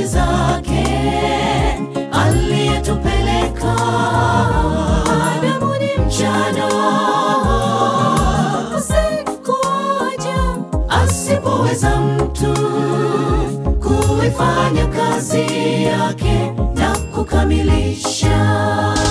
kazi zake aliyetupeleka. Adamu ni mchana, usiku waja, asipoweza mtu kuifanya kazi yake na kukamilisha.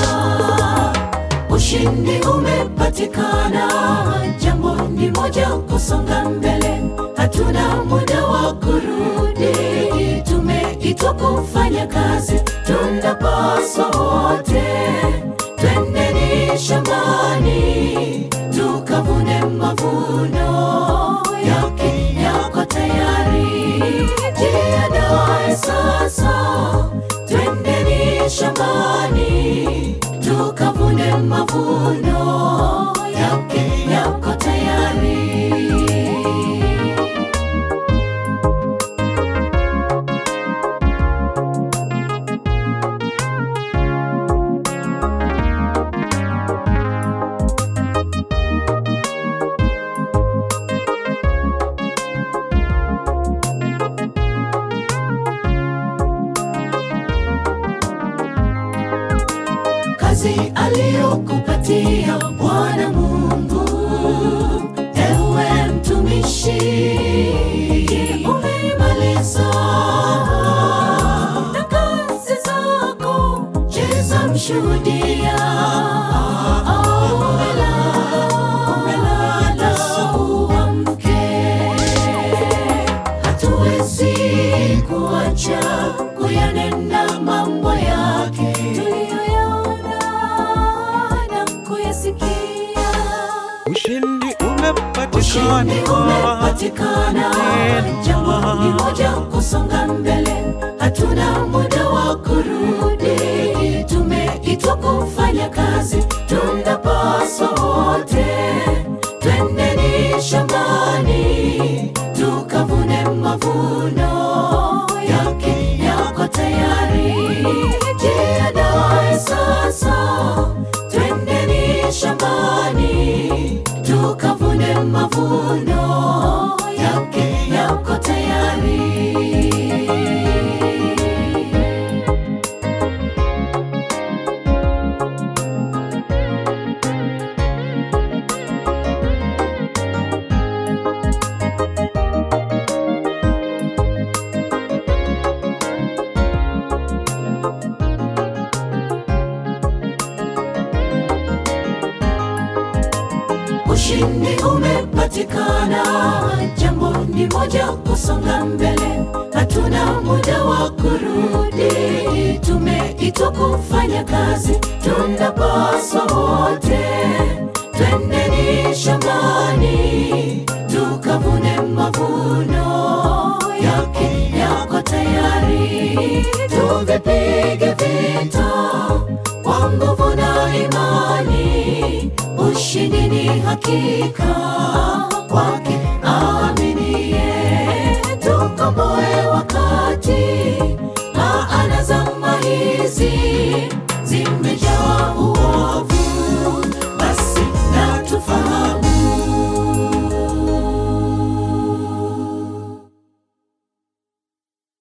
Ushindi umepatikana, jambo ni moja, kusonga mbele, hatuna muda wa kurudi. Tumeitwa kufanya kazi, tunapaswa wote twendeni shambani, tukavune mavuno yake yako tayari. Jiandae sasa, twendeni shambani, tukavune mavuno yake yako tayari. Kazi aliyokupatia Bwana Mungu, ewe mtumishi, umemaliza na kazi zako, cheza mshuhudia. Umelala uamke, hatuwezi kuacha kuyanena mambo yake Ushindi umepatikana, jambo ni moja, kusonga mbele, hatuna muda wa kurudi. Tumeitwa kufanya kazi, tunapaswa wote twendeni shambani, tukavune mavuno yake yako tayari. Jiandae sasa, twendeni shambani, tukavune mavuno yake yako tayari. Ushindi umepatikana, jambo ni moja, kusonga mbele, hatuna muda wa kurudi. Tumeitwa kufanya kazi, tunapaswa wote twendeni shambani, tukavune mavuno yake yako tayari. Tuvipige vita kwa nguvu na imani, ushindi ni hakika kwake aaminie. Tukomboe wakati, maana zama hizi zime